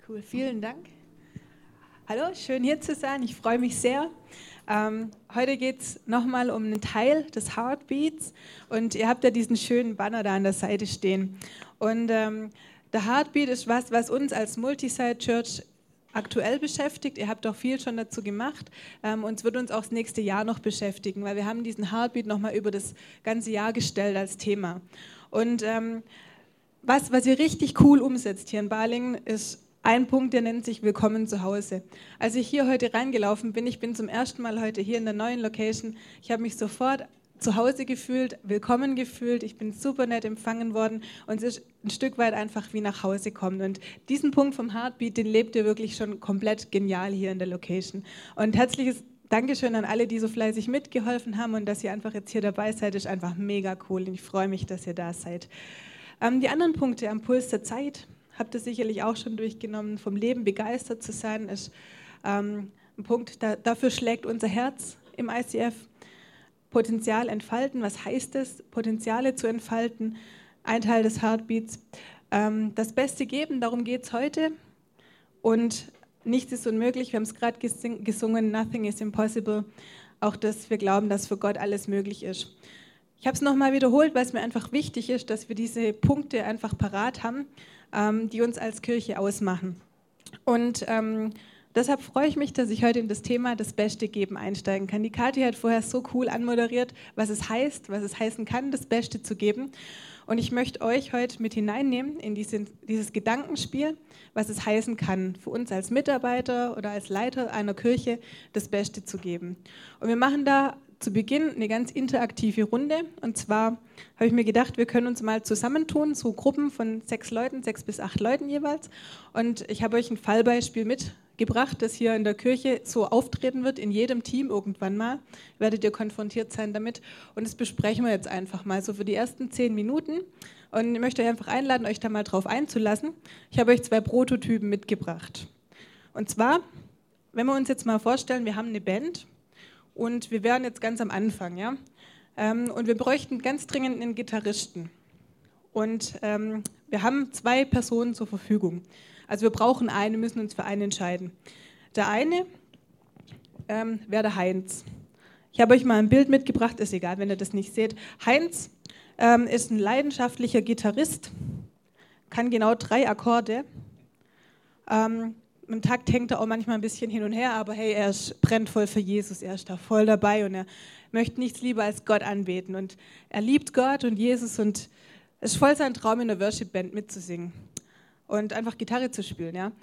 Cool, vielen Dank. Hallo, schön hier zu sein. Ich freue mich sehr. Heute geht es nochmal um einen Teil des Heartbeats und ihr habt ja diesen schönen Banner da an der Seite stehen. Und der Heartbeat ist was uns als Multisite Church aktuell beschäftigt. Ihr habt auch viel schon dazu gemacht und es wird uns auch das nächste Jahr noch beschäftigen, weil wir haben diesen Heartbeat nochmal über das ganze Jahr gestellt als Thema. Und was ihr richtig cool umsetzt hier in Balingen, ist ein Punkt, der nennt sich Willkommen zu Hause. Als ich hier heute reingelaufen bin, ich bin zum ersten Mal heute hier in der neuen Location, ich habe mich sofort zu Hause gefühlt, willkommen gefühlt, ich bin super nett empfangen worden und es ist ein Stück weit einfach wie nach Hause kommen. Und diesen Punkt vom Heartbeat, den lebt ihr wirklich schon komplett genial hier in der Location. Und herzliches Dankeschön an alle, die so fleißig mitgeholfen haben und dass ihr einfach jetzt hier dabei seid, ist einfach mega cool und ich freue mich, dass ihr da seid. Die anderen Punkte am Puls der Zeit, habt ihr sicherlich auch schon durchgenommen, vom Leben begeistert zu sein, ist ein Punkt, dafür schlägt unser Herz im ICF. Potenzial entfalten, was heißt es? Potenziale zu entfalten, ein Teil des Heartbeats. Das Beste geben, darum geht es heute. Und nichts ist unmöglich, wir haben es gerade gesungen, Nothing is impossible. Auch dass wir glauben, dass für Gott alles möglich ist. Ich habe es nochmal wiederholt, weil es mir einfach wichtig ist, dass wir diese Punkte einfach parat haben, die uns als Kirche ausmachen. Und deshalb freue ich mich, dass ich heute in das Thema das Beste geben einsteigen kann. Die Kathi hat vorher so cool anmoderiert, was es heißt, was es heißen kann, das Beste zu geben. Und ich möchte euch heute mit hineinnehmen in dieses Gedankenspiel, was es heißen kann, für uns als Mitarbeiter oder als Leiter einer Kirche das Beste zu geben. Und wir machen da zu Beginn eine ganz interaktive Runde. Und zwar habe ich mir gedacht, wir können uns mal zusammentun, so Gruppen von 6 Leuten, 6 bis 8 Leuten jeweils. Und ich habe euch ein Fallbeispiel mitgebracht, das hier in der Kirche so auftreten wird, in jedem Team irgendwann mal. Werdet ihr konfrontiert sein damit. Und das besprechen wir jetzt einfach mal so für die ersten 10 Minuten. Und ich möchte euch einfach einladen, euch da mal drauf einzulassen. Ich habe euch 2 Prototypen mitgebracht. Und zwar, wenn wir uns jetzt mal vorstellen, wir haben eine Band. Und wir wären jetzt ganz am Anfang, ja. Und wir bräuchten ganz dringend einen Gitarristen. Und wir haben 2 Personen zur Verfügung. Also wir brauchen einen, müssen uns für einen entscheiden. Der eine wäre der Heinz. Ich habe euch mal ein Bild mitgebracht, ist egal, wenn ihr das nicht seht. Heinz ist ein leidenschaftlicher Gitarrist, kann genau 3 Akkorde. Im Takt hängt er auch manchmal ein bisschen hin und her, aber hey, brennt voll für Jesus, er ist da voll dabei und er möchte nichts lieber als Gott anbeten. Und er liebt Gott und Jesus und es ist voll sein Traum, in der Worship-Band mitzusingen und einfach Gitarre zu spielen. Ja.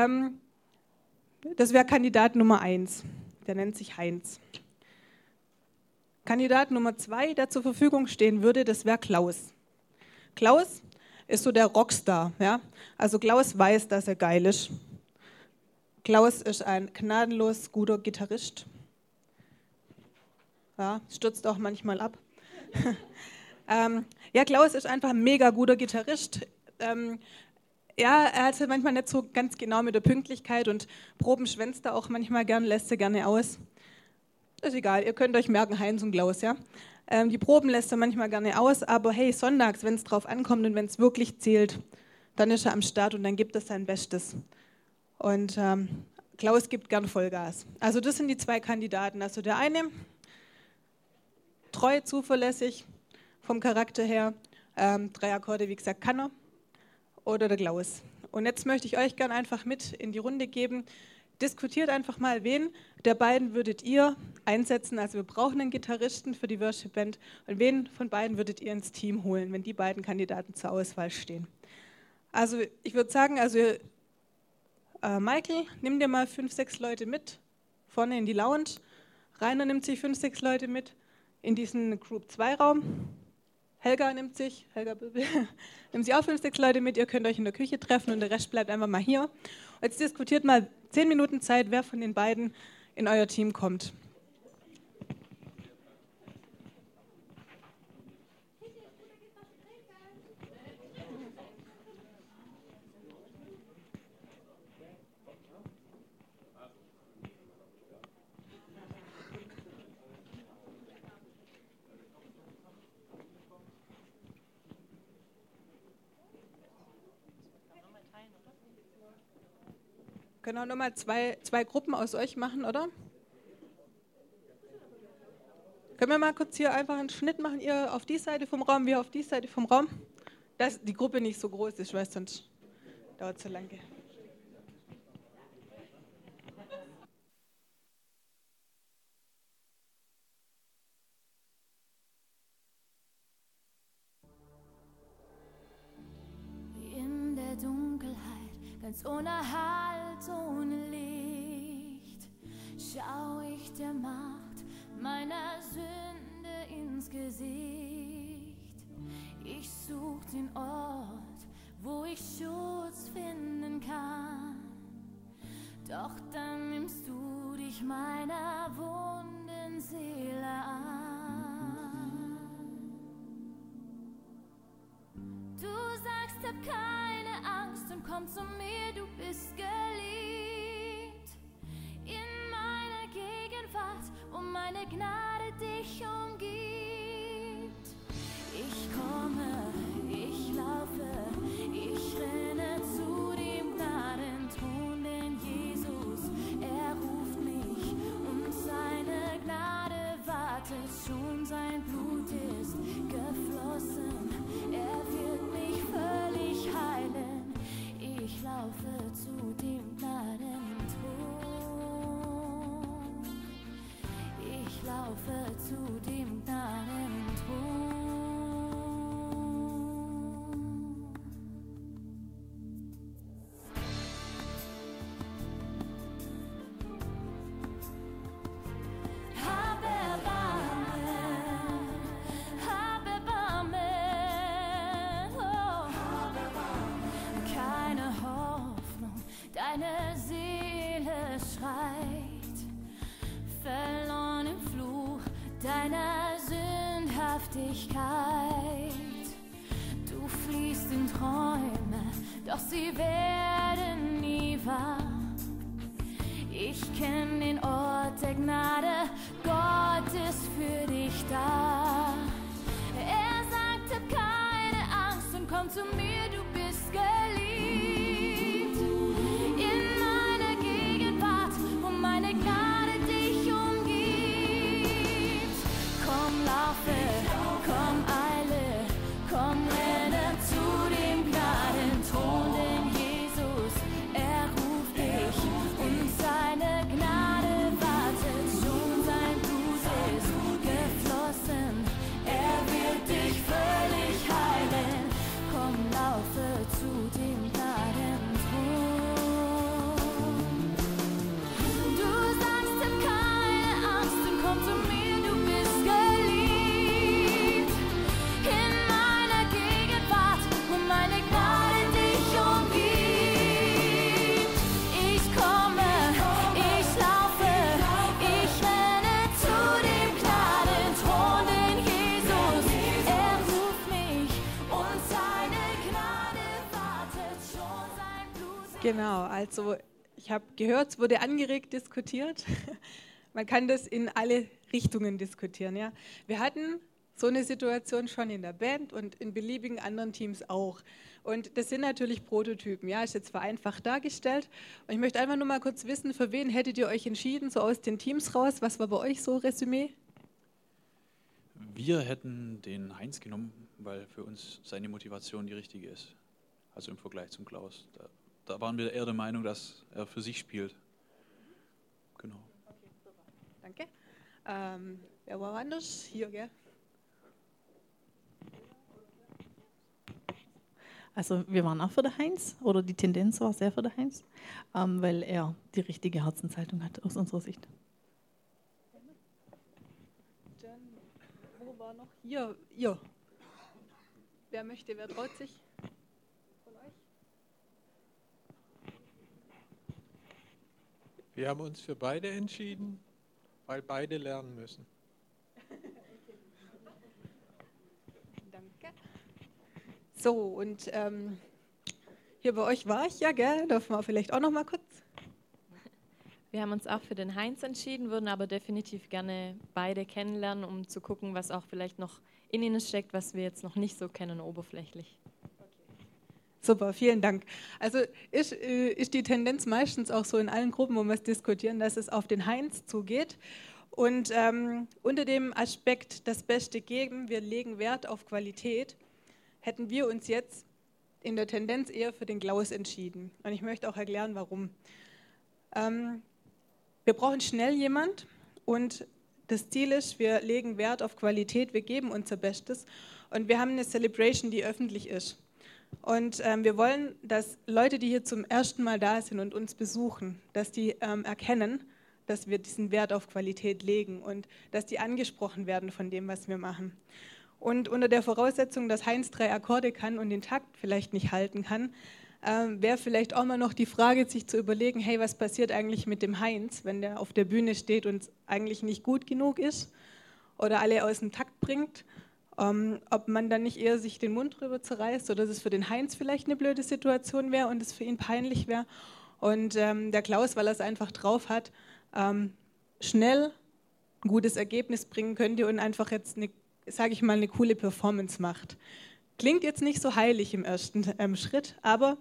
Das wäre Kandidat Nummer 1, der nennt sich Heinz. Kandidat Nummer 2, der zur Verfügung stehen würde, das wäre Klaus. Klaus ist so der Rockstar. Ja. Also Klaus weiß, dass er geil ist. Klaus ist ein gnadenlos guter Gitarrist. Ja, stürzt auch manchmal ab. Ja, Klaus ist einfach ein mega guter Gitarrist. Ja, er hat es manchmal nicht so ganz genau mit der Pünktlichkeit und Proben schwänzt er auch manchmal gern, lässt er gerne aus. Ist egal, ihr könnt euch merken, Heinz und Klaus, ja. Die Proben lässt er manchmal gerne aus, aber hey, sonntags, wenn es drauf ankommt und wenn es wirklich zählt, dann ist er am Start und dann gibt er sein Bestes. Und Klaus gibt gern Vollgas. Also das sind die 2 Kandidaten. Also der eine, treu, zuverlässig, vom Charakter her, 3 Akkorde, wie gesagt, kann er. Oder der Klaus. Und jetzt möchte ich euch gern einfach mit in die Runde geben. Diskutiert einfach mal, wen der beiden würdet ihr einsetzen. Also wir brauchen einen Gitarristen für die Worship Band. Und wen von beiden würdet ihr ins Team holen, wenn die beiden Kandidaten zur Auswahl stehen? Also ich würde sagen, Michael, nimm dir mal 5, 6 Leute mit, vorne in die Lounge. Rainer nimmt sich 5, 6 Leute mit in diesen Group 2 Raum. Helga nimmt sich auch 5, 6 Leute mit. Ihr könnt euch in der Küche treffen und der Rest bleibt einfach mal hier. Und jetzt diskutiert mal 10 Minuten Zeit, wer von den beiden in euer Team kommt. können auch nochmal zwei Gruppen aus euch machen, oder? Können wir mal kurz hier einfach einen Schnitt machen, ihr auf die Seite vom Raum, wir auf die Seite vom Raum? Dass die Gruppe nicht so groß ist, weil sonst dauert es so lange. In der Dunkelheit, ganz ohne Halt, ohne Licht, schau ich der Macht meiner Sünde ins Gesicht. Ich such den Ort, wo ich Schutz finden kann. Doch dann nimmst du dich meiner wunden Seele an. Du sagst, hab keine Angst und komm zu mir, du bist geliebt. In meiner Gegenwart, wo meine Gnade dich umgibt. Ich komme, ich laufe, ich renne zu dem Gnadenthron, denn Jesus, er ruft mich und seine Gnade wartet schon, sein Blut ist geflossen, er wird mich völlig heilen. Ich laufe zu dem Gnadenthron, ich laufe zu dem Gnadenthron. Deine Seele schreit, verloren im Fluch deiner Sündhaftigkeit. Du fliehst in Träume, doch sie werden nie wahr. Ich kenn den Ort der Gnade, Gott ist für dich da. Er sagt, hab keine Angst und komm zu mir, du bist geliebt. Meine Gnade dich umgibt. Komm, laufe, komm, eile, komm, renne zu dem Gnadenthron, denn Jesus, er ruft dich und seine Gnade wartet schon, sein Blut ist geflossen, er wird dich völlig heilen. Komm, laufe zu dem Gnadenthron. Komm zu mir, du bist geliebt. In meiner Gegenwart, wo meine Gnade dich umgibt. Ich komme, ich laufe, ich renne zu dem Gnadenthron, denn Jesus, er ruft mich und seine Gnade wartet schon, sein Blut. Genau, also ich habe gehört, es wurde angeregt diskutiert. Man kann das in alle Richtungen diskutieren. Ja. Wir hatten so eine Situation schon in der Band und in beliebigen anderen Teams auch. Und das sind natürlich Prototypen, ja, ist jetzt vereinfacht dargestellt. Und ich möchte einfach nur mal kurz wissen, für wen hättet ihr euch entschieden, so aus den Teams raus? Was war bei euch so Resümee? Wir hätten den Heinz genommen, weil für uns seine Motivation die richtige ist. Also im Vergleich zum Klaus. Da waren wir eher der Meinung, dass er für sich spielt. Genau. Danke. Wer war anders? Hier, gell? Also wir waren auch für den Heinz, oder die Tendenz war sehr für den Heinz, weil er die richtige Herzenshaltung hat aus unserer Sicht. Dann, wo war noch? Hier, ihr. Wer möchte, wer traut sich von euch? Wir haben uns für beide entschieden, weil beide lernen müssen. Danke. So, und hier bei euch war ich ja, gell? Dürfen wir vielleicht auch noch mal kurz? Wir haben uns auch für den Heinz entschieden, würden aber definitiv gerne beide kennenlernen, um zu gucken, was auch vielleicht noch in ihnen steckt, was wir jetzt noch nicht so kennen, oberflächlich. Super, vielen Dank. Also ist die Tendenz meistens auch so in allen Gruppen, wo wir es diskutieren, dass es auf den Heinz zugeht. Und unter dem Aspekt das Beste geben, wir legen Wert auf Qualität, hätten wir uns jetzt in der Tendenz eher für den Klaus entschieden. Und ich möchte auch erklären, warum. Wir brauchen schnell jemand und das Ziel ist, wir legen Wert auf Qualität, wir geben unser Bestes und wir haben eine Celebration, die öffentlich ist. Und wir wollen, dass Leute, die hier zum ersten Mal da sind und uns besuchen, dass die erkennen, dass wir diesen Wert auf Qualität legen und dass die angesprochen werden von dem, was wir machen. Und unter der Voraussetzung, dass Heinz 3 Akkorde kann und den Takt vielleicht nicht halten kann, wäre vielleicht auch mal noch die Frage, sich zu überlegen, hey, was passiert eigentlich mit dem Heinz, wenn der auf der Bühne steht und eigentlich nicht gut genug ist oder alle aus dem Takt bringt, ob man dann nicht eher sich den Mund drüber zerreißt oder dass es für den Heinz vielleicht eine blöde Situation wäre und es für ihn peinlich wäre. Und der Klaus, weil er es einfach drauf hat, schnell ein gutes Ergebnis bringen könnte und einfach jetzt eine coole Performance macht. Klingt jetzt nicht so heilig im ersten Schritt, aber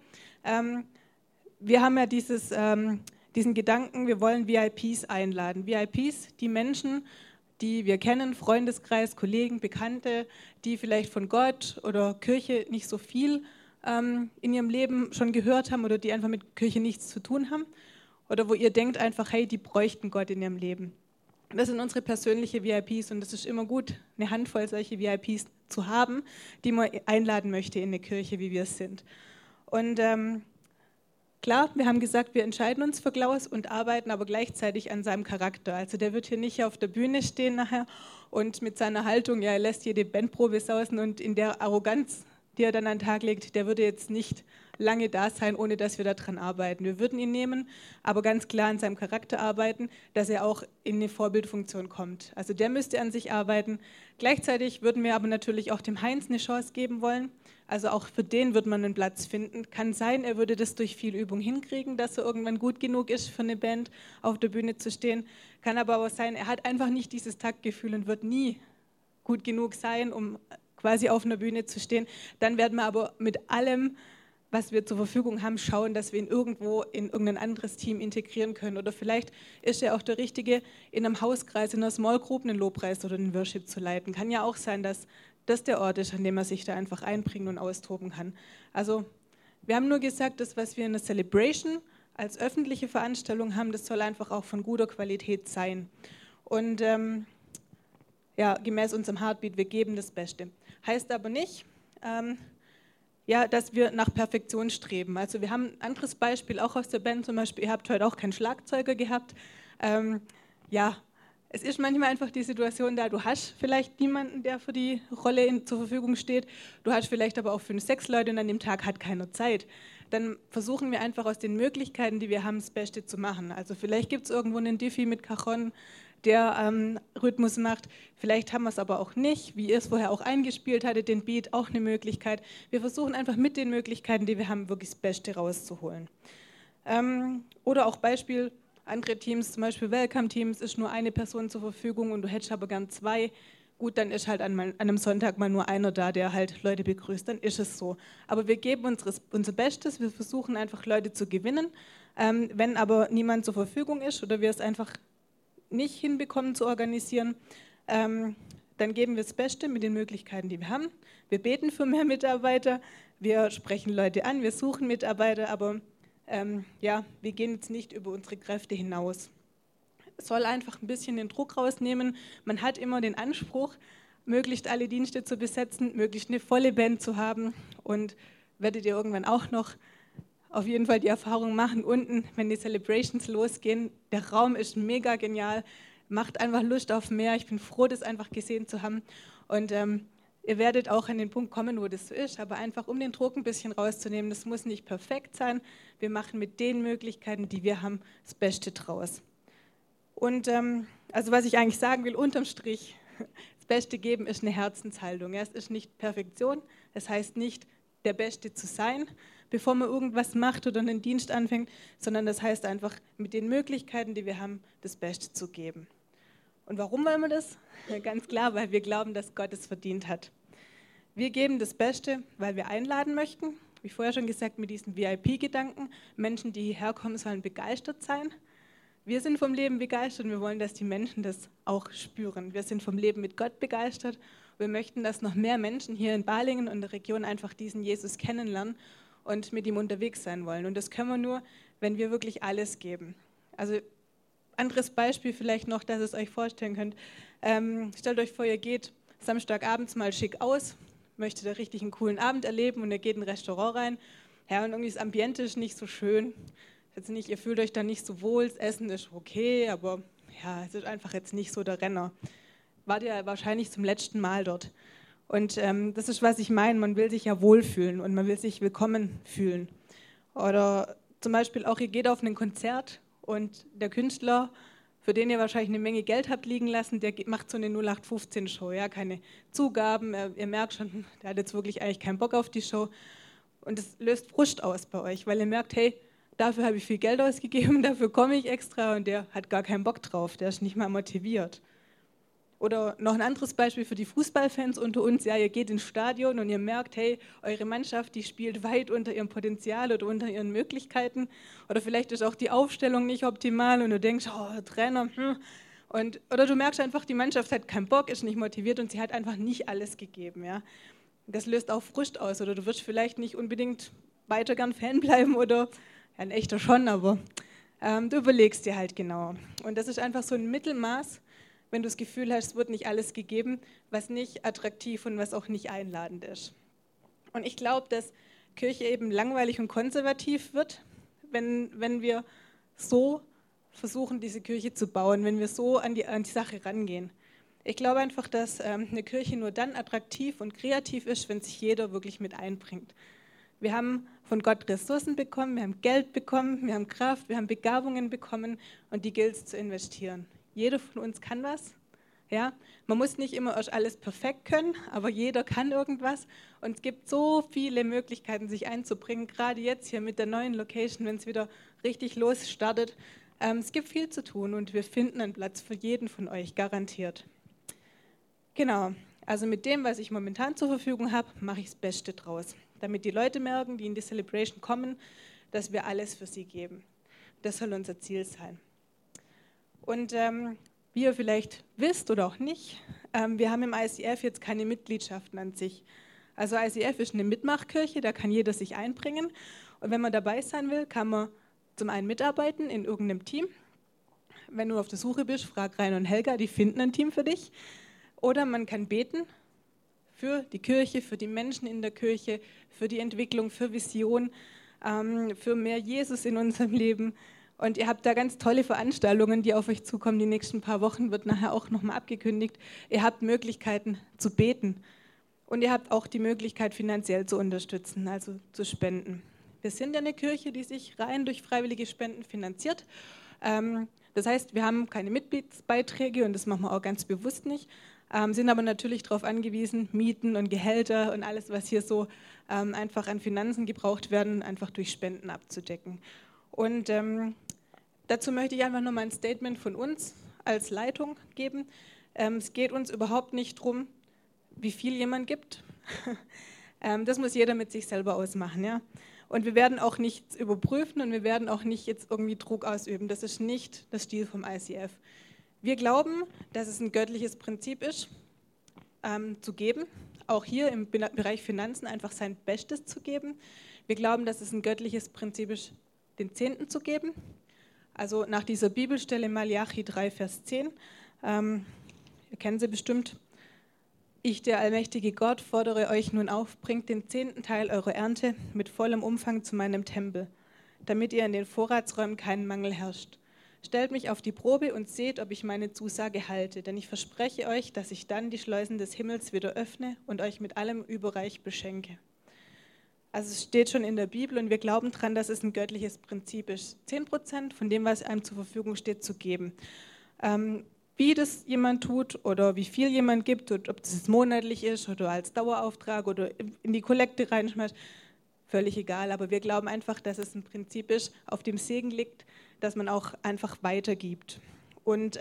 wir haben ja diesen Gedanken, wir wollen VIPs einladen. VIPs, die Menschen, die wir kennen, Freundeskreis, Kollegen, Bekannte, die vielleicht von Gott oder Kirche nicht so viel in ihrem Leben schon gehört haben oder die einfach mit Kirche nichts zu tun haben oder wo ihr denkt einfach, hey, die bräuchten Gott in ihrem Leben. Das sind unsere persönlichen VIPs und es ist immer gut, eine Handvoll solche VIPs zu haben, die man einladen möchte in eine Kirche, wie wir es sind. Und klar, wir haben gesagt, wir entscheiden uns für Klaus und arbeiten aber gleichzeitig an seinem Charakter. Also der wird hier nicht auf der Bühne stehen nachher und mit seiner Haltung, ja, er lässt jede Bandprobe sausen und in der Arroganz, die er dann an den Tag legt, der würde jetzt nicht lange da sein, ohne dass wir daran arbeiten. Wir würden ihn nehmen, aber ganz klar an seinem Charakter arbeiten, dass er auch in eine Vorbildfunktion kommt. Also der müsste an sich arbeiten. Gleichzeitig würden wir aber natürlich auch dem Heinz eine Chance geben wollen. Also auch für den wird man einen Platz finden. Kann sein, er würde das durch viel Übung hinkriegen, dass er irgendwann gut genug ist, für eine Band auf der Bühne zu stehen. Kann aber auch sein, er hat einfach nicht dieses Taktgefühl und wird nie gut genug sein, um quasi auf einer Bühne zu stehen. Dann werden wir aber mit allem, was wir zur Verfügung haben, schauen, dass wir ihn irgendwo in irgendein anderes Team integrieren können. Oder vielleicht ist er auch der Richtige, in einem Hauskreis, in einer Small Group einen Lobpreis oder einen Worship zu leiten. Kann ja auch sein, dass das der Ort ist, an dem er sich da einfach einbringen und austoben kann. Also wir haben nur gesagt, das, was wir in der Celebration als öffentliche Veranstaltung haben, das soll einfach auch von guter Qualität sein. Und gemäß unserem Heartbeat, wir geben das Beste. Heißt aber nicht, dass wir nach Perfektion streben. Also wir haben ein anderes Beispiel, auch aus der Band zum Beispiel, ihr habt heute auch keinen Schlagzeuger gehabt. Es ist manchmal einfach die Situation da, du hast vielleicht niemanden, der für die Rolle zur Verfügung steht, du hast vielleicht aber auch 5, 6 Leute und an dem Tag hat keiner Zeit. Dann versuchen wir einfach aus den Möglichkeiten, die wir haben, das Beste zu machen. Also vielleicht gibt es irgendwo einen Diffie mit Cajon, der Rhythmus macht. Vielleicht haben wir es aber auch nicht, wie ihr es vorher auch eingespielt hattet, den Beat, auch eine Möglichkeit. Wir versuchen einfach mit den Möglichkeiten, die wir haben, wirklich das Beste rauszuholen. Oder auch Beispiel, andere Teams, zum Beispiel Welcome-Teams, ist nur eine Person zur Verfügung und du hättest aber gern 2. Gut, dann ist halt an einem Sonntag mal nur einer da, der halt Leute begrüßt, dann ist es so. Aber wir geben unser Bestes, wir versuchen einfach Leute zu gewinnen. Wenn aber niemand zur Verfügung ist oder wir es einfach nicht hinbekommen zu organisieren, dann geben wir das Beste mit den Möglichkeiten, die wir haben. Wir beten für mehr Mitarbeiter, wir sprechen Leute an, wir suchen Mitarbeiter, aber wir gehen jetzt nicht über unsere Kräfte hinaus. Es soll einfach ein bisschen den Druck rausnehmen. Man hat immer den Anspruch, möglichst alle Dienste zu besetzen, möglichst eine volle Band zu haben und werdet ihr irgendwann auch noch auf jeden Fall die Erfahrung machen, unten, wenn die Celebrations losgehen, der Raum ist mega genial, macht einfach Lust auf mehr. Ich bin froh, das einfach gesehen zu haben. Und ihr werdet auch an den Punkt kommen, wo das so ist, aber einfach um den Druck ein bisschen rauszunehmen, das muss nicht perfekt sein. Wir machen mit den Möglichkeiten, die wir haben, das Beste draus. Und also was ich eigentlich sagen will, unterm Strich, das Beste geben ist eine Herzenshaltung. Es ist nicht Perfektion, es heißt nicht, der Beste zu sein, bevor man irgendwas macht oder einen Dienst anfängt, sondern das heißt einfach, mit den Möglichkeiten, die wir haben, das Beste zu geben. Und warum wollen wir das? Ganz klar, weil wir glauben, dass Gott es verdient hat. Wir geben das Beste, weil wir einladen möchten wie vorher schon gesagt, mit diesem VIP-Gedanken. Menschen, die hierher kommen, sollen begeistert sein. Wir sind vom Leben begeistert und wir wollen, dass die Menschen das auch spüren. Wir sind vom Leben mit Gott begeistert. Wir möchten, dass noch mehr Menschen hier in Balingen und der Region einfach diesen Jesus kennenlernen und mit ihm unterwegs sein wollen. Und das können wir nur, wenn wir wirklich alles geben. Also anderes Beispiel vielleicht noch, dass ihr es euch vorstellen könnt. Stellt euch vor, ihr geht Samstagabends mal schick aus, möchtet da richtig einen coolen Abend erleben und ihr geht in ein Restaurant rein. Ja, und irgendwie das Ambiente ist nicht so schön. Jetzt nicht, ihr fühlt euch da nicht so wohl, das Essen ist okay, aber ja, es ist einfach jetzt nicht so der Renner. Wart ihr wahrscheinlich zum letzten Mal dort. Und das ist, was ich meine, man will sich ja wohlfühlen und man will sich willkommen fühlen. Oder zum Beispiel auch, ihr geht auf ein Konzert und der Künstler, für den ihr wahrscheinlich eine Menge Geld habt liegen lassen, der macht so eine 0815-Show, ja, keine Zugaben, ihr merkt schon, der hat jetzt wirklich eigentlich keinen Bock auf die Show. Und das löst Frust aus bei euch, weil ihr merkt, hey, dafür habe ich viel Geld ausgegeben, dafür komme ich extra und der hat gar keinen Bock drauf, der ist nicht mal motiviert. Oder noch ein anderes Beispiel für die Fußballfans unter uns, ja, ihr geht ins Stadion und ihr merkt, hey, eure Mannschaft, die spielt weit unter ihrem Potenzial oder unter ihren Möglichkeiten. Oder vielleicht ist auch die Aufstellung nicht optimal und du denkst, oh, Trainer, oder du merkst einfach, die Mannschaft hat keinen Bock, ist nicht motiviert und sie hat einfach nicht alles gegeben. Ja. Das löst auch Frust aus oder du wirst vielleicht nicht unbedingt weiter gern Fan bleiben oder, ja, ein echter schon, aber du überlegst dir halt genau. Und das ist einfach so ein Mittelmaß, wenn du das Gefühl hast, es wird nicht alles gegeben, was nicht attraktiv und was auch nicht einladend ist. Und ich glaube, dass Kirche eben langweilig und konservativ wird, wenn wir so versuchen, diese Kirche zu bauen, wenn wir so an die Sache rangehen. Ich glaube einfach, dass eine Kirche nur dann attraktiv und kreativ ist, wenn sich jeder wirklich mit einbringt. Wir haben von Gott Ressourcen bekommen, wir haben Geld bekommen, wir haben Kraft, wir haben Begabungen bekommen und die gilt es zu investieren. Jeder von uns kann was. Ja? Man muss nicht immer alles perfekt können, aber jeder kann irgendwas. Und es gibt so viele Möglichkeiten, sich einzubringen, gerade jetzt hier mit der neuen Location, wenn es wieder richtig losstartet. Es gibt viel zu tun und wir finden einen Platz für jeden von euch, garantiert. Genau, also mit dem, was ich momentan zur Verfügung habe, mache ich das Beste draus. Damit die Leute merken, die in die Celebration kommen, dass wir alles für sie geben. Das soll unser Ziel sein. Und wie ihr vielleicht wisst oder auch nicht, wir haben im ICF jetzt keine Mitgliedschaften an sich. Also ICF ist eine Mitmachkirche, da kann jeder sich einbringen. Und wenn man dabei sein will, kann man zum einen mitarbeiten in irgendeinem Team. Wenn du auf der Suche bist, frag Rainer und Helga, die finden ein Team für dich. Oder man kann beten für die Kirche, für die Menschen in der Kirche, für die Entwicklung, für Vision, für mehr Jesus in unserem Leben. Und ihr habt da ganz tolle Veranstaltungen, die auf euch zukommen. Die nächsten paar Wochen wird nachher auch nochmal abgekündigt. Ihr habt Möglichkeiten zu beten. Und ihr habt auch die Möglichkeit, finanziell zu unterstützen, also zu spenden. Wir sind ja eine Kirche, die sich rein durch freiwillige Spenden finanziert. Das heißt, wir haben keine Mitgliedsbeiträge und das machen wir auch ganz bewusst nicht. Sind aber natürlich darauf angewiesen, Mieten und Gehälter und alles, was hier so einfach an Finanzen gebraucht werden, einfach durch Spenden abzudecken. Und dazu möchte ich einfach nochmal ein Statement von uns als Leitung geben. Es geht uns überhaupt nicht darum, wie viel jemand gibt. Das muss jeder mit sich selber ausmachen. Ja? Und wir werden auch nichts überprüfen und wir werden auch nicht jetzt irgendwie Druck ausüben. Das ist nicht der Stil vom ICF. Wir glauben, dass es ein göttliches Prinzip ist, zu geben. Auch hier im Bereich Finanzen einfach sein Bestes zu geben. Wir glauben, dass es ein göttliches Prinzip ist, den Zehnten zu geben. Also nach dieser Bibelstelle Malachi 3, Vers 10. Ihr kennt sie bestimmt. Ich, der allmächtige Gott, fordere euch nun auf, bringt den 10. Teil eurer Ernte mit vollem Umfang zu meinem Tempel, damit ihr in den Vorratsräumen keinen Mangel herrscht. Stellt mich auf die Probe und seht, ob ich meine Zusage halte, denn ich verspreche euch, dass ich dann die Schleusen des Himmels wieder öffne und euch mit allem überreich beschenke. Also es steht schon in der Bibel und wir glauben daran, dass es ein göttliches Prinzip ist, 10% von dem, was einem zur Verfügung steht, zu geben. Wie das jemand tut oder wie viel jemand gibt, und ob das monatlich ist oder als Dauerauftrag oder in die Kollekte reinschmeißt, völlig egal. Aber wir glauben einfach, dass es ein Prinzip ist, auf dem Segen liegt, dass man auch einfach weitergibt. Und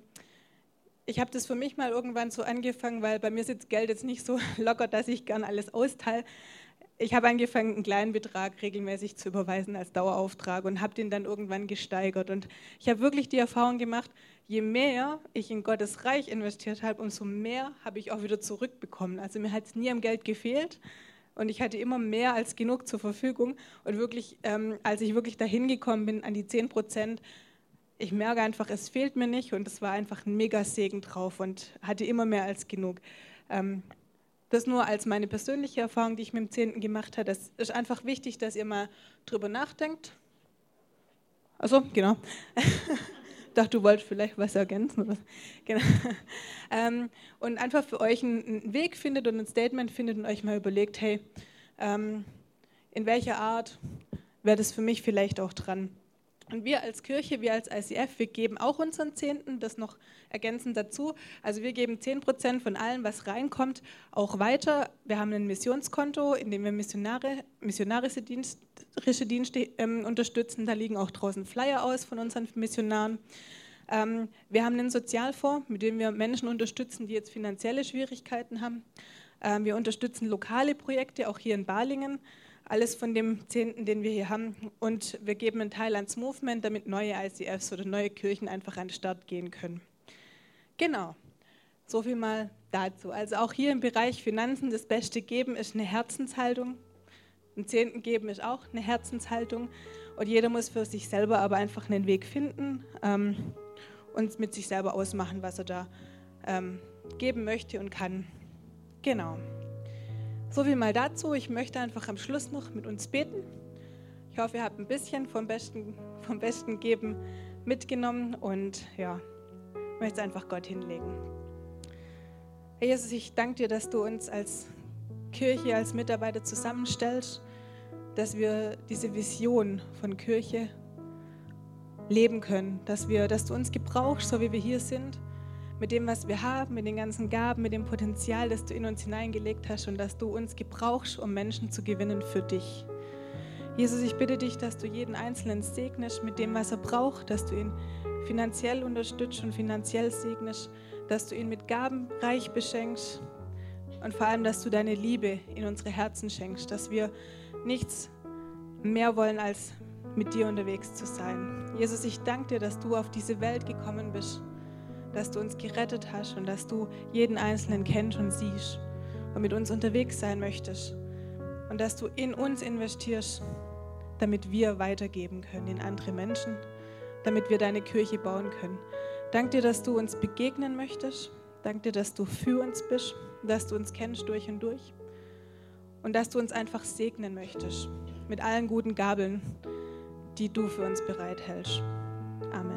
ich habe das für mich mal irgendwann so angefangen, weil bei mir sitzt Geld jetzt nicht so locker, dass ich gern alles austeile. ich habe angefangen, einen kleinen Betrag regelmäßig zu überweisen als Dauerauftrag und habe den dann irgendwann gesteigert. Und ich habe wirklich die Erfahrung gemacht, je mehr ich in Gottes Reich investiert habe, umso mehr habe ich auch wieder zurückbekommen. Also mir hat es nie am Geld gefehlt und ich hatte immer mehr als genug zur Verfügung. Und wirklich, als ich wirklich dahin gekommen bin, an die 10%, ich merke einfach, es fehlt mir nicht und es war einfach ein mega Segen drauf und hatte immer mehr als genug. Das nur als meine persönliche Erfahrung, die ich mit dem 10. gemacht habe. Das ist einfach wichtig, dass ihr mal drüber nachdenkt. Achso, genau. Ich dachte, du wolltest vielleicht was ergänzen. Oder? Genau. Und einfach für euch einen Weg findet und ein Statement findet und euch mal überlegt, hey, in welcher Art wäre das für mich vielleicht auch dran? Und wir als Kirche, wir als ICF, wir geben auch unseren 10., das noch ergänzend dazu. Also wir geben 10% von allem, was reinkommt, auch weiter. Wir haben ein Missionskonto, in dem wir missionarische Dienste unterstützen. Da liegen auch draußen Flyer aus von unseren Missionaren. Wir haben einen Sozialfonds, mit dem wir Menschen unterstützen, die jetzt finanzielle Schwierigkeiten haben. Wir unterstützen lokale Projekte, auch hier in Balingen. Alles von dem 10., den wir hier haben. Und wir geben einen Teil ans Movement, damit neue ICFs oder neue Kirchen einfach an den Start gehen können. Genau, so viel mal dazu. Also auch hier im Bereich Finanzen, das Beste geben ist eine Herzenshaltung. Ein 10. geben ist auch eine Herzenshaltung. Und jeder muss für sich selber aber einfach einen Weg finden und mit sich selber ausmachen, was er da geben möchte und kann. Genau. So viel mal dazu. Ich möchte einfach am Schluss noch mit uns beten. Ich hoffe, ihr habt ein bisschen vom Besten Geben mitgenommen und ja, möchte es einfach Gott hinlegen. Herr Jesus, ich danke dir, dass du uns als Kirche, als Mitarbeiter zusammenstellst, dass wir diese Vision von Kirche leben können, dass du uns gebrauchst, so wie wir hier sind, mit dem, was wir haben, mit den ganzen Gaben, mit dem Potenzial, das du in uns hineingelegt hast und dass du uns gebrauchst, um Menschen zu gewinnen für dich. Jesus, ich bitte dich, dass du jeden Einzelnen segnest mit dem, was er braucht, dass du ihn finanziell unterstützt und finanziell segnest, dass du ihn mit Gaben reich beschenkst und vor allem, dass du deine Liebe in unsere Herzen schenkst, dass wir nichts mehr wollen, als mit dir unterwegs zu sein. Jesus, ich danke dir, dass du auf diese Welt gekommen bist, dass du uns gerettet hast und dass du jeden Einzelnen kennst und siehst und mit uns unterwegs sein möchtest und dass du in uns investierst, damit wir weitergeben können in andere Menschen, damit wir deine Kirche bauen können. Danke dir, dass du uns begegnen möchtest. Danke dir, dass du für uns bist, dass du uns kennst durch und durch und dass du uns einfach segnen möchtest mit allen guten Gabeln, die du für uns bereithältst. Amen.